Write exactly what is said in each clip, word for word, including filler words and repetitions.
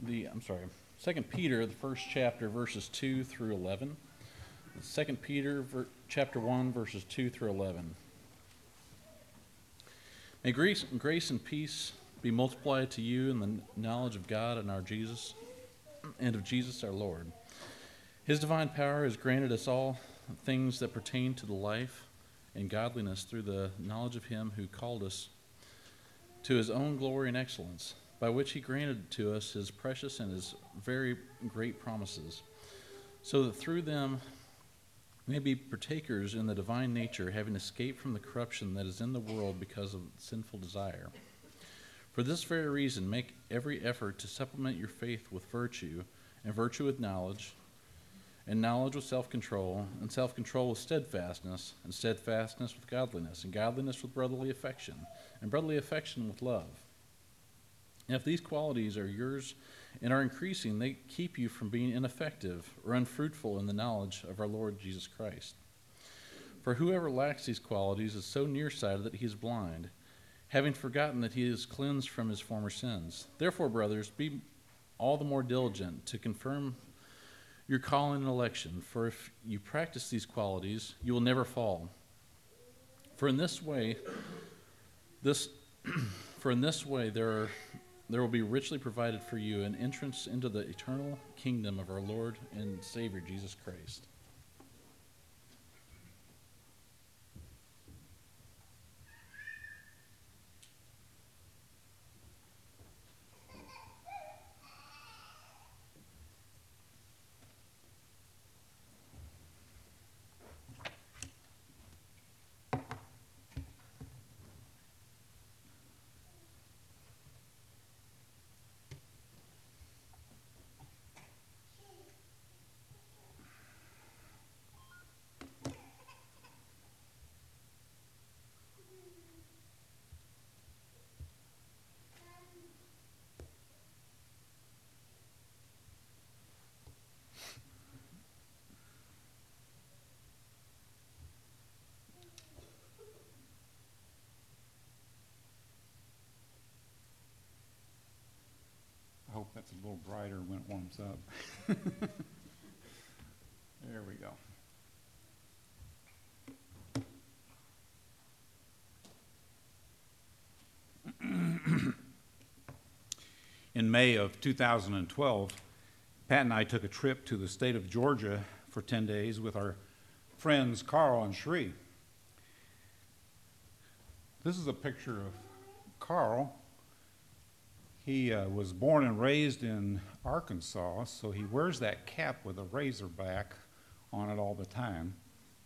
the, I'm sorry, Second Peter, the first chapter, verses two through eleven. Second Peter, ver, chapter one, verses two through eleven. May grace, grace and peace be multiplied to you in the knowledge of God and our Jesus, and of Jesus our Lord. His divine power has granted us all things that pertain to the life and godliness through the knowledge of him who called us to his own glory and excellence, by which he granted to us his precious and his very great promises, so that through them we may be partakers in the divine nature, having escaped from the corruption that is in the world because of sinful desire. For this very reason, make every effort to supplement your faith with virtue, and virtue with knowledge, and knowledge with self-control, and self-control with steadfastness, and steadfastness with godliness, and godliness with brotherly affection, and brotherly affection with love. And if these qualities are yours and are increasing, they keep you from being ineffective or unfruitful in the knowledge of our Lord Jesus Christ. For whoever lacks these qualities is so nearsighted that he is blind, having forgotten that he is cleansed from his former sins. Therefore, brothers, be all the more diligent to confirm your calling and election, for if you practice these qualities, you will never fall. For in this way, this, for in this way there are, there will be richly provided for you an entrance into the eternal kingdom of our Lord and Savior Jesus Christ. I hope that's a little brighter when it warms up. There we go. In May of two thousand twelve, Pat and I took a trip to the state of Georgia for ten days with our friends Carl and Shree. This is a picture of Carl. He uh, was born and raised in Arkansas, so he wears that cap with a razorback on it all the time.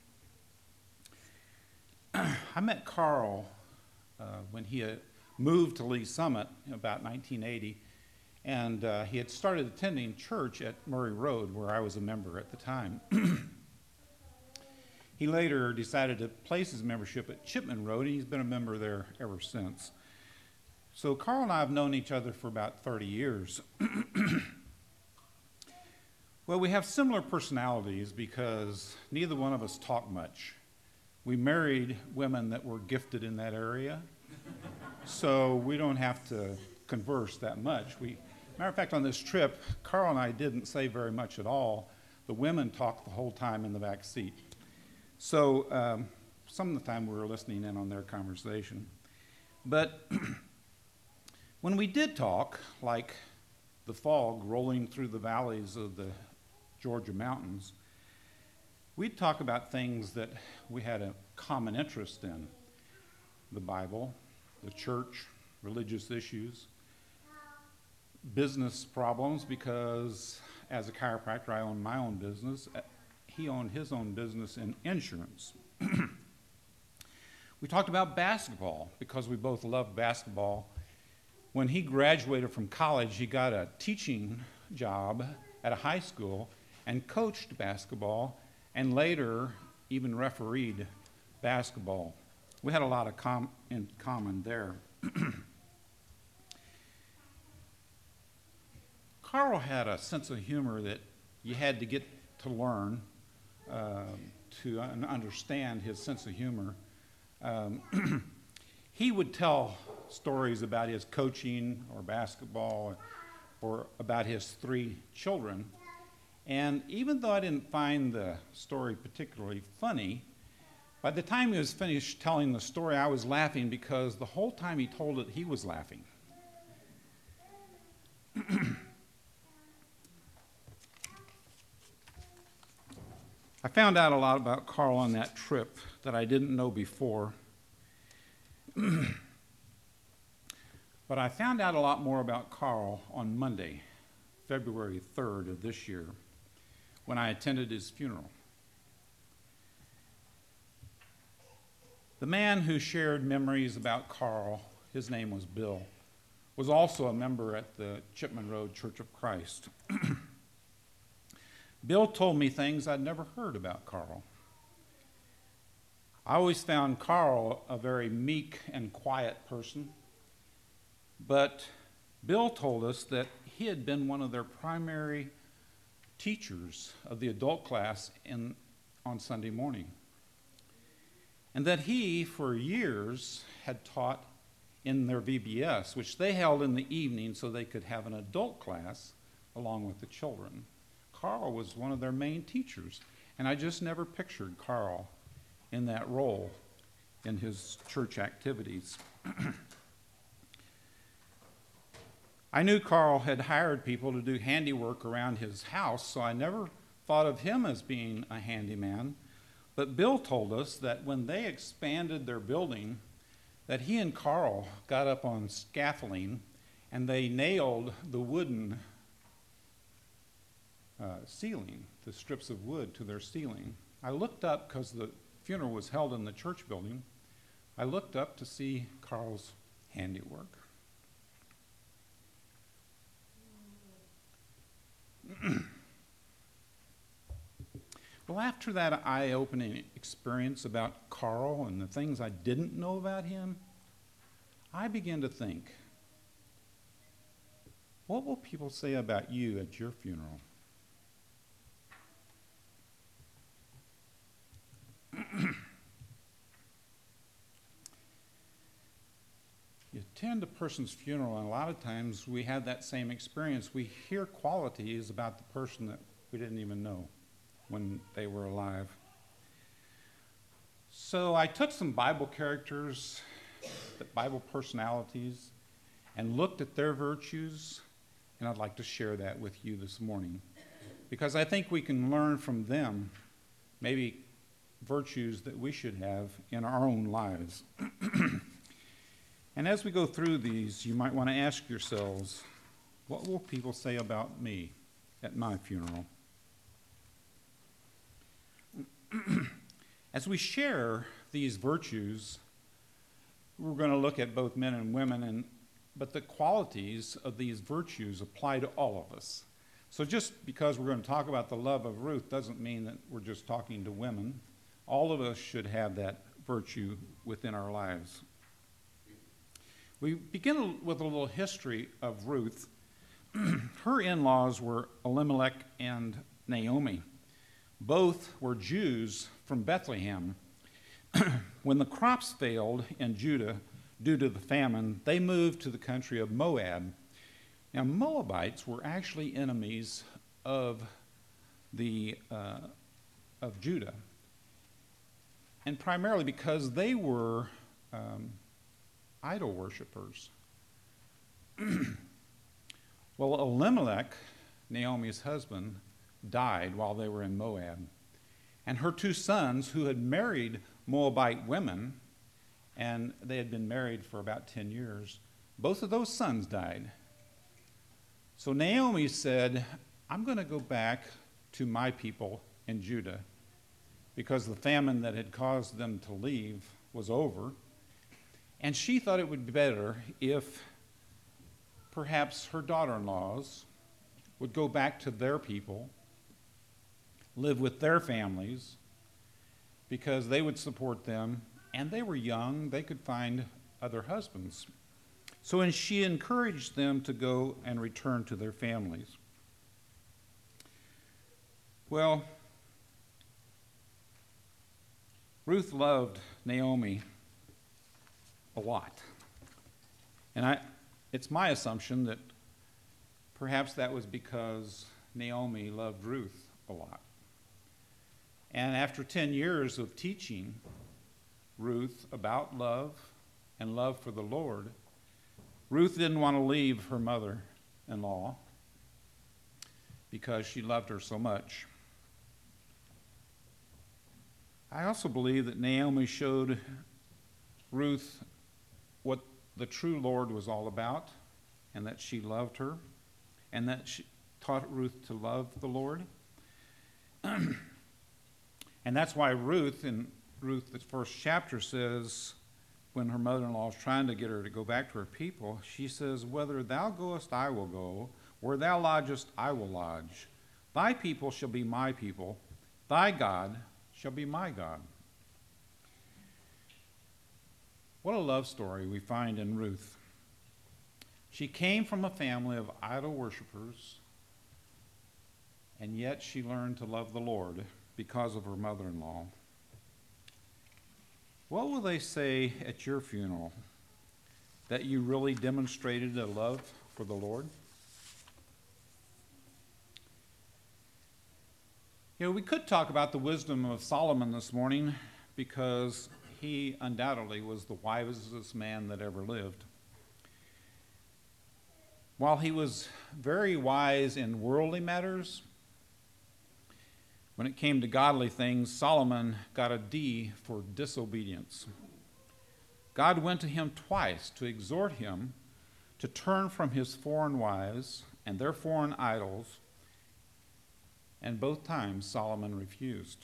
I met Carl uh, when he had moved to Lee Summit in about nineteen eighty, and uh, he had started attending church at Murray Road, where I was a member at the time. He later decided to place his membership at Chipman Road, and he's been a member there ever since. So Carl and I have known each other for about thirty years. Well, we have similar personalities because neither one of us talk much. We married women that were gifted in that area, so we don't have to converse that much. We, matter of fact, on this trip, Carl and I didn't say very much at all. The women talked the whole time in the back seat. So um, some of the time we were listening in on their conversation. But when we did talk, like the fog rolling through the valleys of the Georgia mountains, we'd talk about things that we had a common interest in: the Bible, the church, religious issues, business problems, because as a chiropractor I own my own business. He owned his own business in insurance. We talked about basketball because we both loved basketball. When he graduated from college, he got a teaching job at a high school and coached basketball, and later even refereed basketball. We had a lot of com- in common there. Carl had a sense of humor that you had to get to learn uh, to un- understand his sense of humor. Um, he would tell stories about his coaching or basketball or about his three children. And even though I didn't find the story particularly funny, by the time he was finished telling the story, I was laughing because the whole time he told it, he was laughing. I found out a lot about Carl on that trip that I didn't know before. But I found out a lot more about Carl on Monday, February third of this year, when I attended his funeral. The man who shared memories about Carl, his name was Bill, was also a member at the Chipman Road Church of Christ. Bill told me things I'd never heard about Carl. I always found Carl a very meek and quiet person, but Bill told us that he had been one of their primary teachers of the adult class in, on Sunday morning, and that he, for years, had taught in their V B S, which they held in the evening so they could have an adult class along with the children. Carl was one of their main teachers, and I just never pictured Carl in that role in his church activities. I knew Carl had hired people to do handiwork around his house, so I never thought of him as being a handyman. But Bill told us that when they expanded their building, that he and Carl got up on scaffolding and they nailed the wooden uh, ceiling, the strips of wood to their ceiling. I looked up, because the funeral was held in the church building, I looked up to see Carl's handiwork. Well, after that eye-opening experience about Carl and the things I didn't know about him, I began to think, what will people say about you at your funeral? You attend a person's funeral, and a lot of times we have that same experience. We hear qualities about the person that we didn't even know when they were alive. So I took some Bible characters, Bible personalities, and looked at their virtues, and I'd like to share that with you this morning, because I think we can learn from them maybe virtues that we should have in our own lives. And as we go through these, you might want to ask yourselves, what will people say about me at my funeral? As we share these virtues, we're going to look at both men and women, and but the qualities of these virtues apply to all of us. So just because we're going to talk about the love of Ruth doesn't mean that we're just talking to women. All of us should have that virtue within our lives. We begin with a little history of Ruth. Her in-laws were Elimelech and Naomi. Both were Jews from Bethlehem. When the crops failed in Judah due to the famine, they moved to the country of Moab. Now, Moabites were actually enemies of the uh, of Judah, and primarily because they were um, idol worshippers. Well, Elimelech, Naomi's husband, died while they were in Moab. And her two sons, who had married Moabite women, and they had been married for about ten years, both of those sons died. So Naomi said, I'm going to go back to my people in Judah, because the famine that had caused them to leave was over. And she thought it would be better if perhaps her daughter-in-laws would go back to their people, live with their families, because they would support them, and they were young, they could find other husbands. So and she encouraged them to go and return to their families. Well, Ruth loved Naomi a lot. And I, it's my assumption that Perhaps that was because Naomi loved Ruth a lot. And after ten years of teaching Ruth about love and love for the Lord, Ruth didn't want to leave her mother-in-law because she loved her so much. I also believe that Naomi showed Ruth what the true Lord was all about, and that she loved her, and that she taught Ruth to love the Lord. And that's why Ruth, in Ruth, the first chapter, says, when her mother-in-law is trying to get her to go back to her people, she says, "Whether thou goest, I will go. Where thou lodgest, I will lodge. Thy people shall be my people. Thy God shall be my God." What a love story we find in Ruth. She came from a family of idol worshipers, and yet she learned to love the Lord because of her mother-in-law. What will they say at your funeral? That you really demonstrated a love for the Lord? You know, we could talk about the wisdom of Solomon this morning, because he undoubtedly was the wisest man that ever lived. While he was very wise in worldly matters, when it came to godly things, Solomon got a D for disobedience. God went to him twice to exhort him to turn from his foreign wives and their foreign idols, and both times Solomon refused.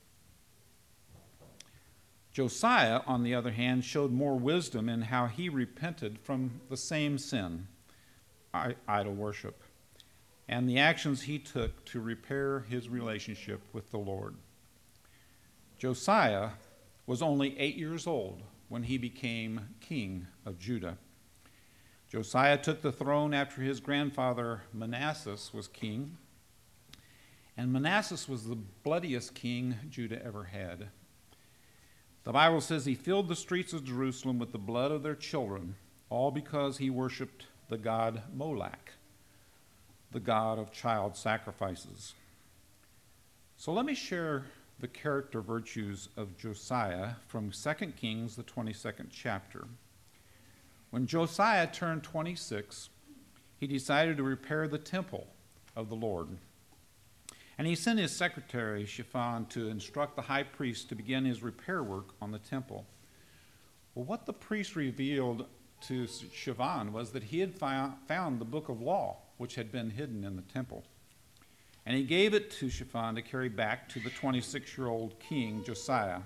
Josiah, on the other hand, showed more wisdom in how he repented from the same sin, idol worship, and the actions he took to repair his relationship with the Lord. Josiah was only eight years old when he became king of Judah. Josiah took the throne after his grandfather Manasseh was king, and Manasseh was the bloodiest king Judah ever had. The Bible says he filled the streets of Jerusalem with the blood of their children, all because he worshiped the god Molech, the god of child sacrifices. So let me share the character virtues of Josiah from Second Kings, the twenty-second chapter. When Josiah turned twenty-six, he decided to repair the temple of the Lord. And he sent his secretary, Shaphan, to instruct the high priest to begin his repair work on the temple. Well, what the priest revealed to Shaphan was that he had found the book of law, which had been hidden in the temple. And he gave it to Shaphan to carry back to the twenty-six-year-old king, Josiah.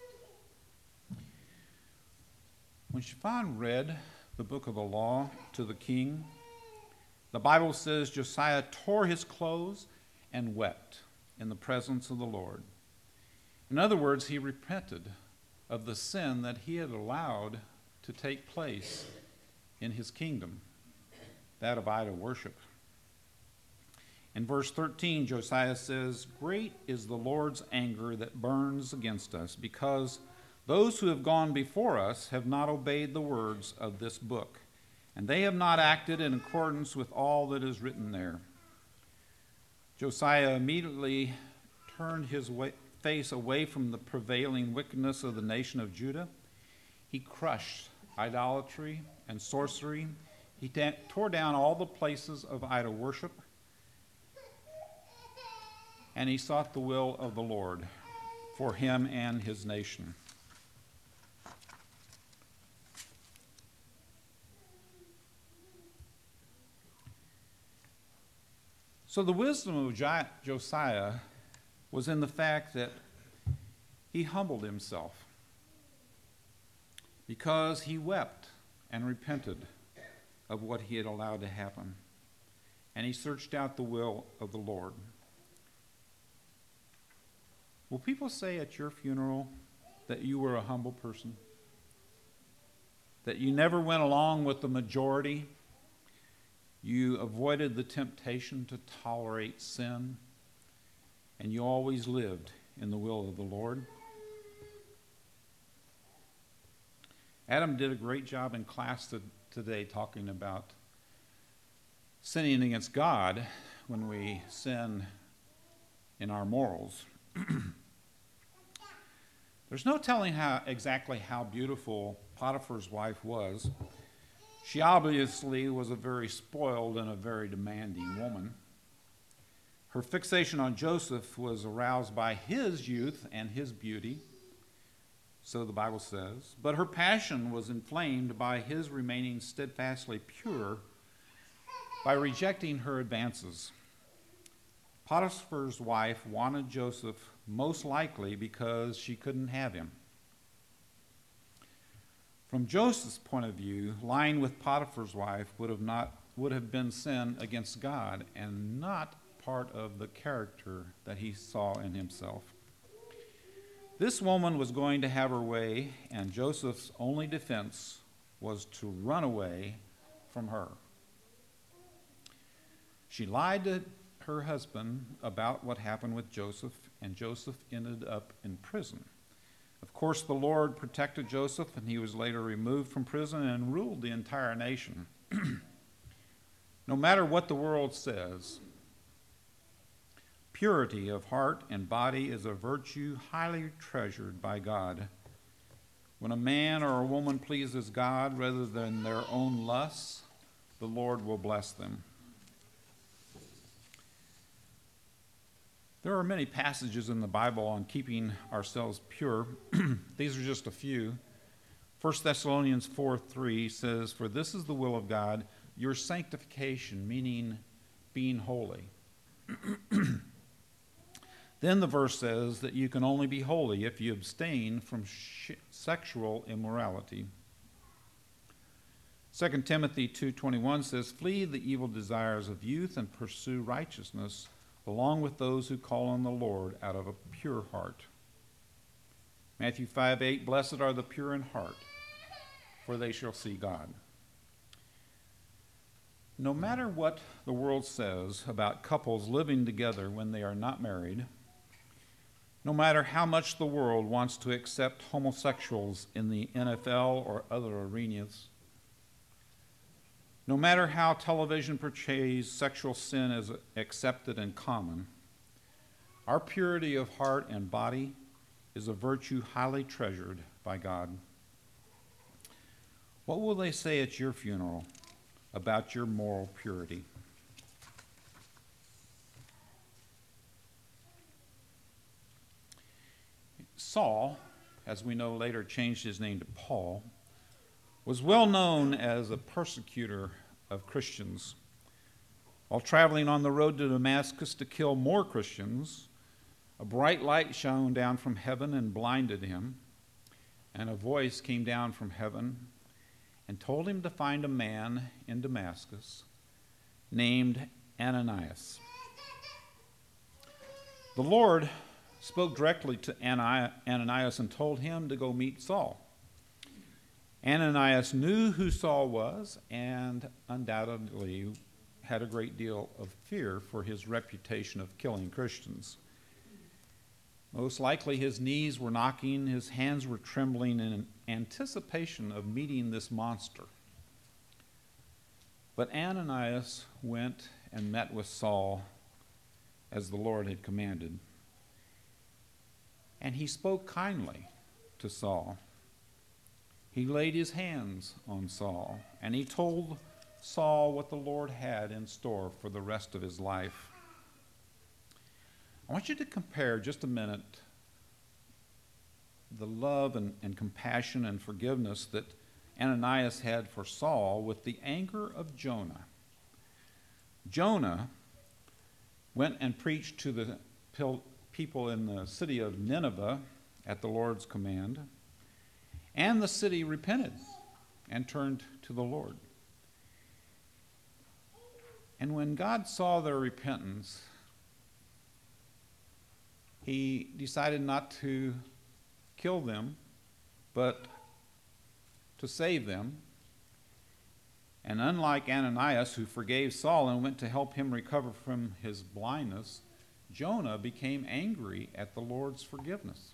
When Shaphan read the book of the law to the king, the Bible says Josiah tore his clothes and wept in the presence of the Lord. In other words, he repented of the sin that he had allowed to take place in his kingdom, that of idol worship. In verse thirteen, Josiah says, "Great is the Lord's anger that burns against us, because those who have gone before us have not obeyed the words of this book, and they have not acted in accordance with all that is written there." Josiah immediately turned his way, face away from the prevailing wickedness of the nation of Judah. He crushed idolatry and sorcery. He da- tore down all the places of idol worship, and he sought the will of the Lord for him and his nation. So the wisdom of Josiah was in the fact that he humbled himself because he wept and repented of what he had allowed to happen. And he searched out the will of the Lord. Will people say at your funeral that you were a humble person? That you never went along with the majority? You avoided the temptation to tolerate sin, and you always lived in the will of the Lord? Adam did a great job in class to, today talking about sinning against God when we sin in our morals. There's no telling how exactly how beautiful Potiphar's wife was. She obviously was a very spoiled and a very demanding woman. Her fixation on Joseph was aroused by his youth and his beauty, so the Bible says, but her passion was inflamed by his remaining steadfastly pure by rejecting her advances. Potiphar's wife wanted Joseph most likely because she couldn't have him. From Joseph's point of view, lying with Potiphar's wife would have not would have been sin against God and not part of the character that he saw in himself. This woman was going to have her way, and Joseph's only defense was to run away from her. She lied to her husband about what happened with Joseph, and Joseph ended up in prison. Of course, the Lord protected Joseph, and he was later removed from prison and ruled the entire nation. No matter what the world says, purity of heart and body is a virtue highly treasured by God. When a man or a woman pleases God rather than their own lusts, the Lord will bless them. There are many passages in the Bible on keeping ourselves pure. These are just a few. First Thessalonians four three says, "For this is the will of God, your sanctification," meaning being holy. Then the verse says that you can only be holy if you abstain from sh- sexual immorality. Second Timothy two twenty-one says, "Flee the evil desires of youth and pursue righteousness, along with those who call on the Lord out of a pure heart." Matthew five eight, "Blessed are the pure in heart, for they shall see God." No matter what the world says about couples living together when they are not married, no matter how much the world wants to accept homosexuals in the N F L or other arenas, no matter how television portrays sexual sin as accepted and common, our purity of heart and body is a virtue highly treasured by God. What will they say at your funeral about your moral purity? Saul, as we know later changed his name to Paul, was well known as a persecutor of Christians. While traveling on the road to Damascus to kill more Christians, a bright light shone down from heaven and blinded him, and a voice came down from heaven and told him to find a man in Damascus named Ananias. The Lord spoke directly to Ananias and told him to go meet Saul. Ananias knew who Saul was and undoubtedly had a great deal of fear for his reputation of killing Christians. Most likely his knees were knocking, his hands were trembling in anticipation of meeting this monster. But Ananias went and met with Saul as the Lord had commanded. And he spoke kindly to Saul. He laid his hands on Saul, and he told Saul what the Lord had in store for the rest of his life. I want you to compare just a minute the love and, and compassion and forgiveness that Ananias had for Saul with the anger of Jonah. Jonah went and preached to the people in the city of Nineveh at the Lord's command, and the city repented and turned to the Lord. And when God saw their repentance, he decided not to kill them, but to save them. And unlike Ananias, who forgave Saul and went to help him recover from his blindness, Jonah became angry at the Lord's forgiveness.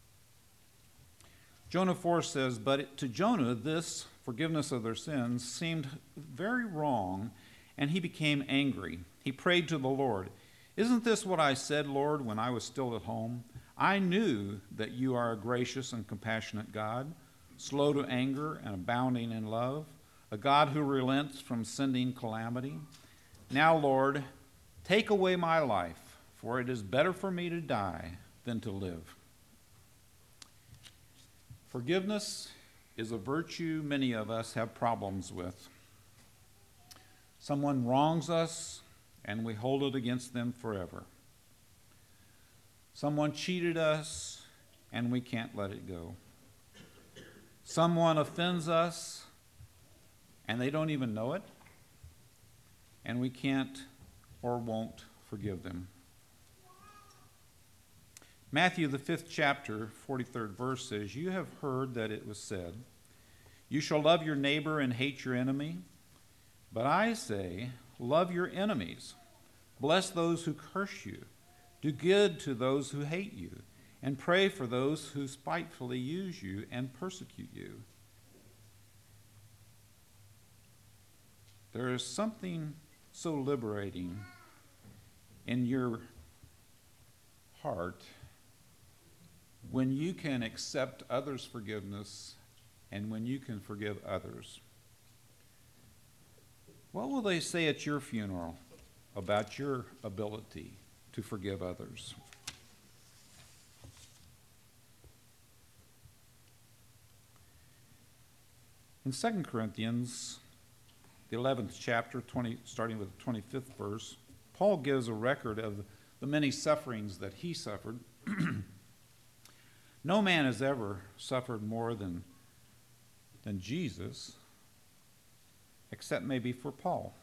Jonah four says, "But to Jonah this forgiveness of their sins seemed very wrong, and he became angry. He prayed to the Lord, "Isn't this what I said, Lord, when I was still at home? I knew that you are a gracious and compassionate God, slow to anger and abounding in love, a God who relents from sending calamity. Now, Lord, take away my life, for it is better for me to die than to live." Forgiveness is a virtue many of us have problems with. Someone wrongs us, and we hold it against them forever. Someone cheated us, and we can't let it go. Someone offends us, and they don't even know it, and we can't or won't forgive them. Matthew, the fifth chapter, forty-third verse says, "You have heard that it was said, 'You shall love your neighbor and hate your enemy.' But I say, love your enemies. Bless those who curse you. Do good to those who hate you, and pray for those who spitefully use you and persecute you." There is something so liberating in your heart when you can accept others' forgiveness and when you can forgive others. What will they say at your funeral about your ability to forgive others? In Second Corinthians, the eleventh chapter, twenty, starting with the twenty-fifth verse, Paul gives a record of the many sufferings that he suffered. No man has ever suffered more than, than Jesus, except maybe for Paul.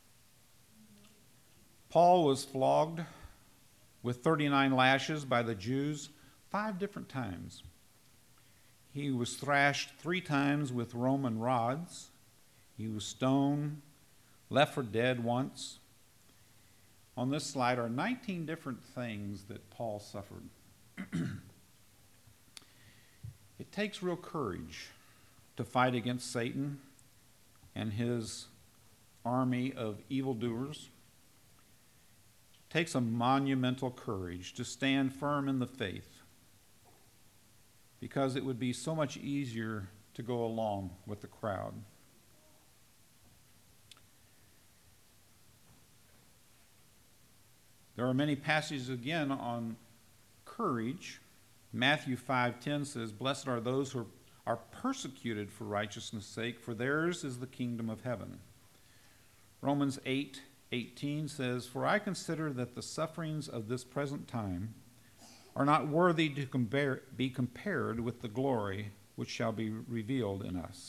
Paul was flogged with thirty-nine lashes by the Jews five different times. He was thrashed three times with Roman rods. He was stoned, left for dead once. On this slide are nineteen different things that Paul suffered. It takes real courage to fight against Satan and his army of evildoers. It takes a monumental courage to stand firm in the faith, because it would be so much easier to go along with the crowd. There are many passages again on courage. Matthew five ten says, "Blessed are those who are persecuted for righteousness' sake, for theirs is the kingdom of heaven." Romans eight eighteen says, "For I consider that the sufferings of this present time are not worthy to compare, be compared with the glory which shall be revealed in us."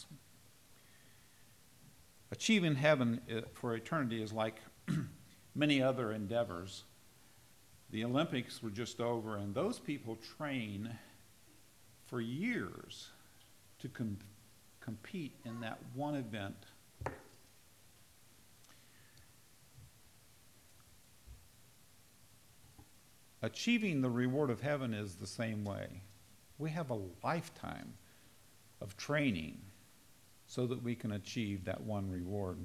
Achieving heaven for eternity is like many other endeavors. The Olympics were just over, and those people train for years to com- compete in that one event. Achieving the reward of heaven is the same way. We have a lifetime of training so that we can achieve that one reward.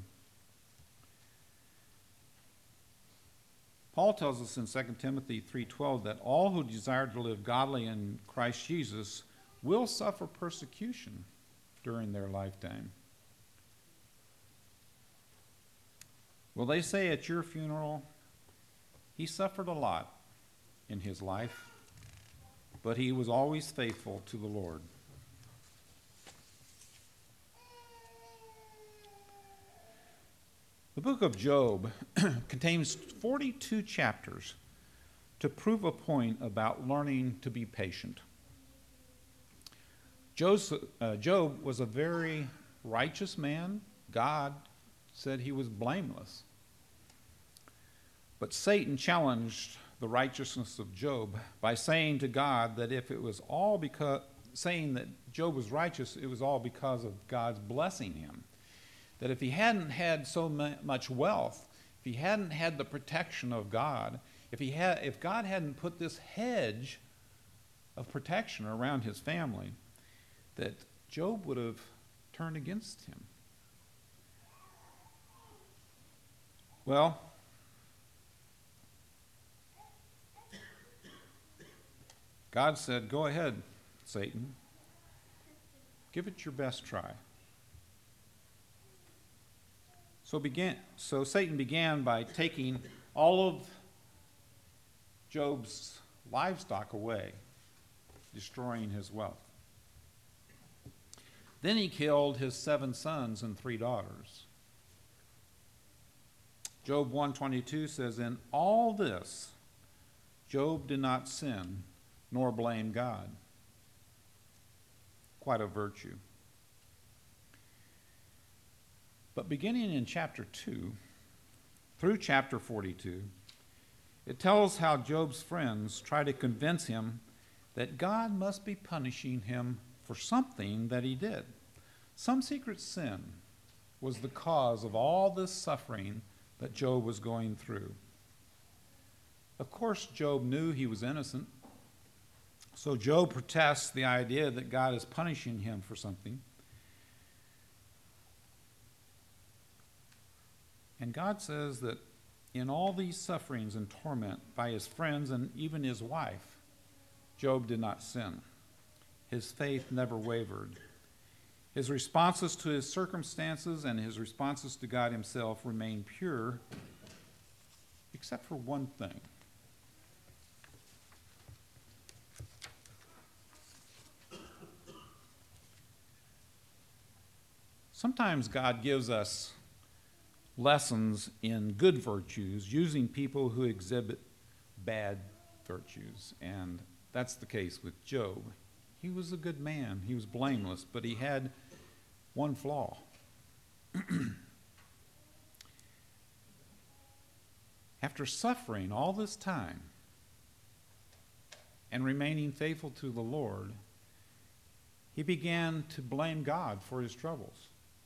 Paul tells us in Second Timothy three twelve that all who desire to live godly in Christ Jesus will suffer persecution during their lifetime. Will they say at your funeral, he suffered a lot in his life, but he was always faithful to the Lord? The book of Job contains forty-two chapters to prove a point about learning to be patient. Joseph, uh, Job was a very righteous man. God said he was blameless. But Satan challenged the righteousness of Job by saying to God that if it was all because, saying that Job was righteous, it was all because of God's blessing him. That if he hadn't had so much wealth, if he hadn't had the protection of God, if he had, if God hadn't put this hedge of protection around his family, that Job would have turned against him. Well, God said, go ahead, Satan. Give it your best try. So began so Satan began by taking all of Job's livestock away, destroying his wealth. Then he killed his seven sons and three daughters. Job one twenty-two says, in all this, Job did not sin nor blame God. Quite a virtue. But beginning in chapter two through chapter forty-two, it tells how Job's friends try to convince him that God must be punishing him for something that he did. Some secret sin was the cause of all this suffering that Job was going through. Of course, Job knew he was innocent, so Job protests the idea that God is punishing him for something. And God says that in all these sufferings and torment by his friends and even his wife, Job did not sin. His faith never wavered. His responses to his circumstances and his responses to God himself remained pure, except for one thing. Sometimes God gives us lessons in good virtues using people who exhibit bad virtues, and that's the case with Job. He was a good man. He was blameless, but he had one flaw. After suffering all this time and remaining faithful to the Lord, he began to blame God for his troubles.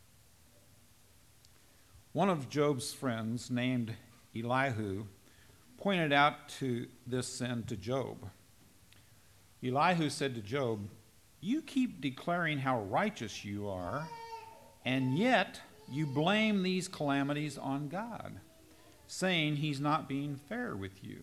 One of Job's friends, named Elihu, pointed out to this sin to Job. Elihu said to Job, you keep declaring how righteous you are, and yet you blame these calamities on God, saying he's not being fair with you.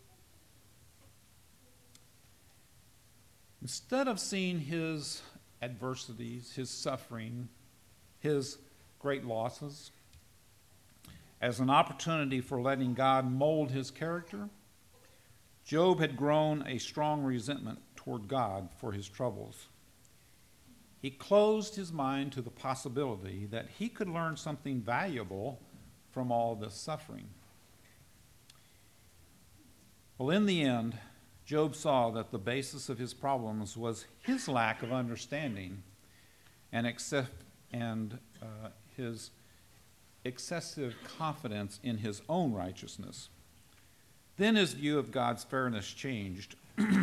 Instead of seeing his adversities, his suffering, his great losses as an opportunity for letting God mold his character, Job had grown a strong resentment toward God for his troubles. He closed his mind to the possibility that he could learn something valuable from all this suffering. Well, in the end, Job saw that the basis of his problems was his lack of understanding and, excess, and uh, his excessive confidence in his own righteousness. Then his view of God's fairness changed.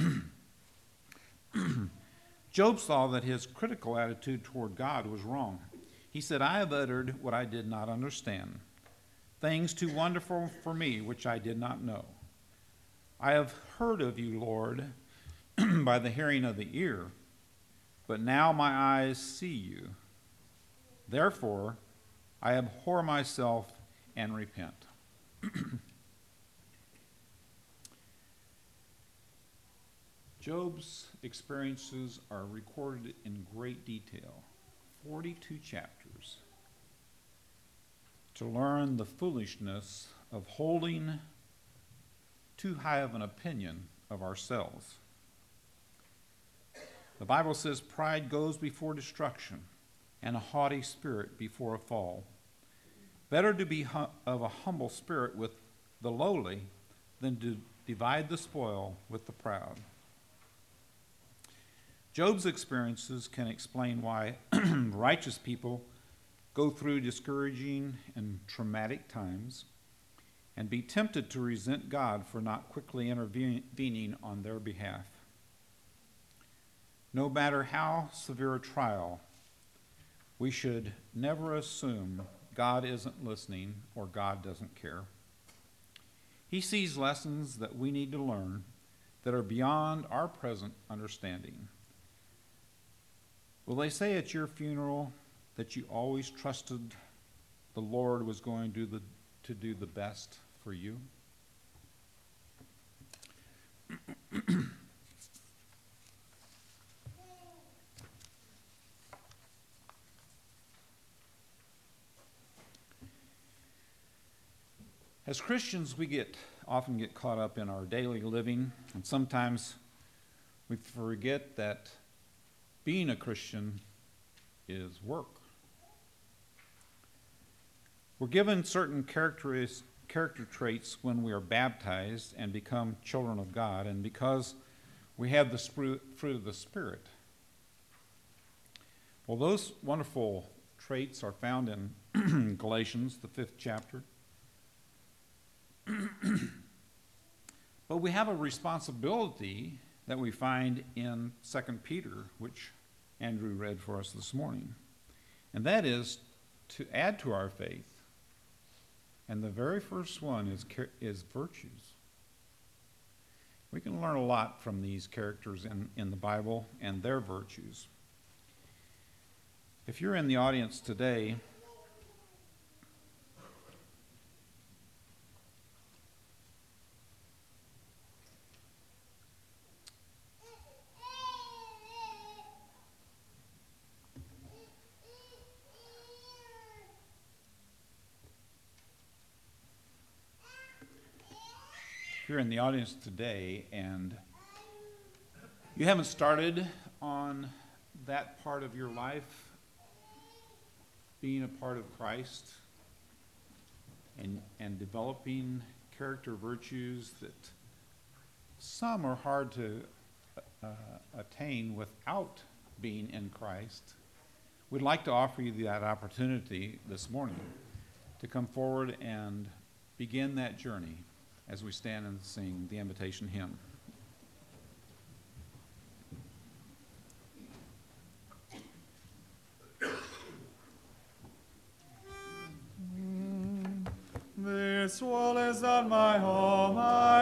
Job saw that his critical attitude toward God was wrong. He said, I have uttered what I did not understand, things too wonderful for me which I did not know. I have heard of you, Lord, by the hearing of the ear, but now my eyes see you. Therefore, I abhor myself and repent. Job's experiences are recorded in great detail, forty-two chapters, to learn the foolishness of holding too high of an opinion of ourselves. The Bible says pride goes before destruction and a haughty spirit before a fall. Better to be hum- of a humble spirit with the lowly than to divide the spoil with the proud. Job's experiences can explain why righteous people go through discouraging and traumatic times and be tempted to resent God for not quickly intervening on their behalf. No matter how severe a trial, we should never assume God isn't listening or God doesn't care. He sees lessons that we need to learn that are beyond our present understanding. Will they say at your funeral that you always trusted the Lord was going to do the, to do the best for you? As Christians, we get often get caught up in our daily living, and sometimes we forget that being a Christian is work. We're given certain characteris- character traits when we are baptized and become children of God, and because we have the spirit, fruit of the Spirit. Well, those wonderful traits are found in Galatians, the fifth chapter. But we have a responsibility that we find in Second Peter, which Andrew read for us this morning. And that is to add to our faith. And the very first one is, is virtues. We can learn a lot from these characters in, in the Bible and their virtues. If you're in the audience today, if you're in the audience today and you haven't started on that part of your life, being a part of Christ and, and developing character virtues that some are hard to uh, attain without being in Christ, we'd like to offer you that opportunity this morning to come forward and begin that journey as we stand and sing the invitation hymn. This wall is not my home. I